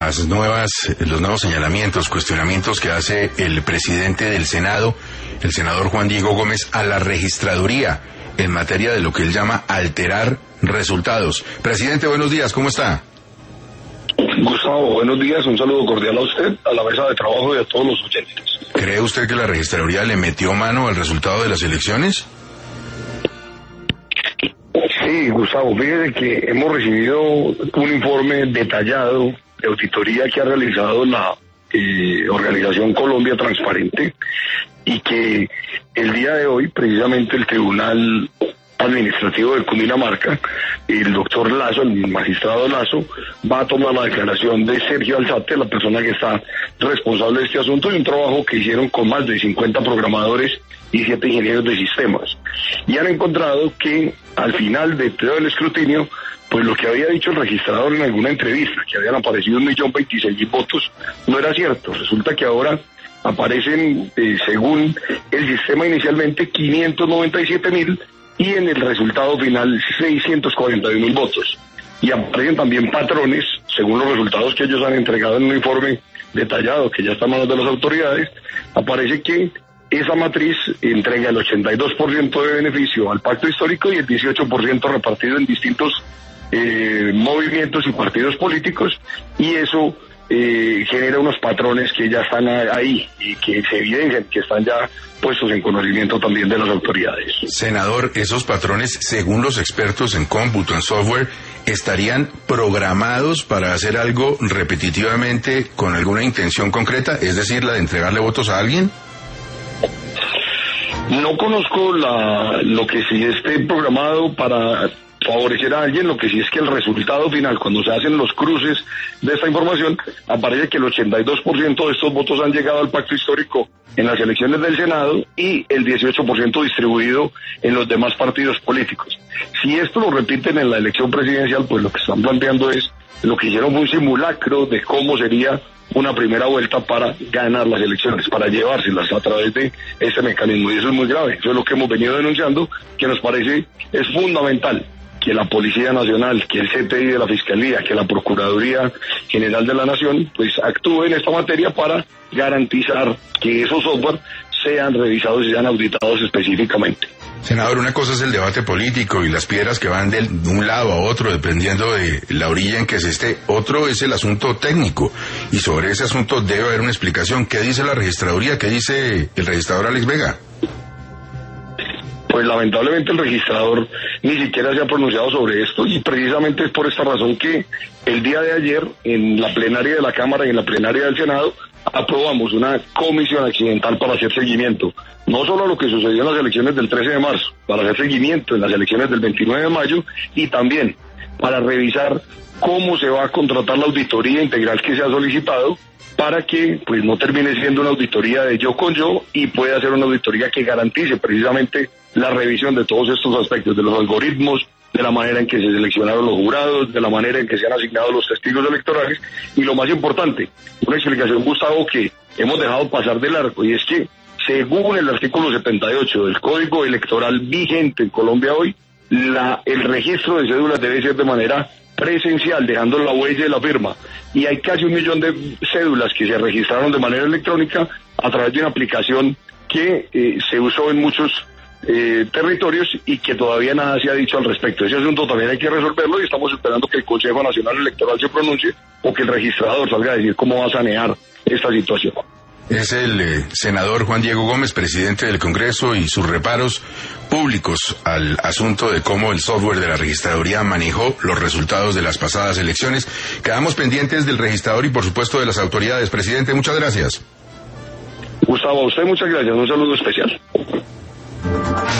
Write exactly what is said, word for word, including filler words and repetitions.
las nuevas, los nuevos señalamientos, cuestionamientos que hace el presidente del Senado, el senador Juan Diego Gómez, a la registraduría en materia de lo que él llama alterar resultados. Presidente, buenos días, ¿cómo está? Gustavo, buenos días, un saludo cordial a usted, a la mesa de trabajo y a todos los oyentes. ¿Cree usted que la registraduría le metió mano al resultado de las elecciones? Sí, Gustavo, fíjese que hemos recibido un informe detallado de auditoría que ha realizado la eh, organización Colombia Transparente y que el día de hoy, precisamente el Tribunal Administrativo de Cundinamarca, el doctor Lazo, el magistrado Lazo, va a tomar la declaración de Sergio Alzate, la persona que está responsable de este asunto, y un trabajo que hicieron con más de cincuenta programadores y siete ingenieros de sistemas. Y han encontrado que al final de todo el escrutinio, pues lo que había dicho el registrador en alguna entrevista, que habían aparecido un millón veintiséis mil votos, no era cierto. Resulta que ahora aparecen, eh, según el sistema inicialmente, quinientos noventa y siete mil y en el resultado final seiscientos cuarenta y un mil votos. Y aparecen también patrones, según los resultados que ellos han entregado en un informe detallado que ya está en manos de las autoridades, aparece que esa matriz entrega el ochenta y dos por ciento de beneficio al pacto histórico y el dieciocho por ciento repartido en distintos eh, movimientos y partidos políticos, y eso eh, genera unos patrones que ya están ahí y que se evidencian, que están ya puestos en conocimiento también de las autoridades. Senador, esos patrones, según los expertos en cómputo, en software, ¿estarían programados para hacer algo repetitivamente con alguna intención concreta? Es decir, la de entregarle votos a alguien. No conozco la, lo que sí esté programado para favorecer a alguien. Lo que sí es que el resultado final, cuando se hacen los cruces de esta información, aparece que el ochenta y dos por ciento de estos votos han llegado al pacto histórico en las elecciones del Senado y el dieciocho por ciento distribuido en los demás partidos políticos. Si esto lo repiten en la elección presidencial, pues lo que están planteando es lo que hicieron fue un simulacro de cómo sería una primera vuelta para ganar las elecciones, para llevárselas a través de este mecanismo, y eso es muy grave. Eso es lo que hemos venido denunciando, que nos parece es fundamental que la Policía Nacional, que el C T I de la Fiscalía, que la Procuraduría General de la Nación, pues actúe en esta materia para garantizar que esos software sean revisados y sean auditados específicamente. Senador, una cosa es el debate político y las piedras que van de un lado a otro dependiendo de la orilla en que se esté. Otro es el asunto técnico, y sobre ese asunto debe haber una explicación. ¿Qué dice la registraduría? ¿Qué dice el registrador Alex Vega? Pues lamentablemente el registrador ni siquiera se ha pronunciado sobre esto, y precisamente es por esta razón que el día de ayer en la plenaria de la Cámara y en la plenaria del Senado aprobamos una comisión accidental para hacer seguimiento, no solo a lo que sucedió en las elecciones del trece de marzo, para hacer seguimiento en las elecciones del veintinueve de mayo y también para revisar cómo se va a contratar la auditoría integral que se ha solicitado, para que pues no termine siendo una auditoría de yo con yo y pueda ser una auditoría que garantice precisamente la revisión de todos estos aspectos, de los algoritmos, de la manera en que se seleccionaron los jurados, de la manera en que se han asignado los testigos electorales, y lo más importante, una explicación, Gustavo, que hemos dejado pasar de largo, y es que según el artículo setenta y ocho del Código Electoral vigente en Colombia hoy, la, el registro de cédulas debe ser de manera presencial, dejando la huella de la firma, y hay casi un millón de cédulas que se registraron de manera electrónica a través de una aplicación que eh, se usó en muchos eh, territorios y que todavía nada se ha dicho al respecto. Ese asunto también hay que resolverlo, y estamos esperando que el Consejo Nacional Electoral se pronuncie o que el registrador salga a decir cómo va a sanear esta situación. Es el eh, senador Juan Diego Gómez, presidente del Congreso, y sus reparos públicos al asunto de cómo el software de la registraduría manejó los resultados de las pasadas elecciones. Quedamos pendientes del registrador y, por supuesto, de las autoridades. Presidente, muchas gracias. Gustavo, a usted muchas gracias. Un saludo especial.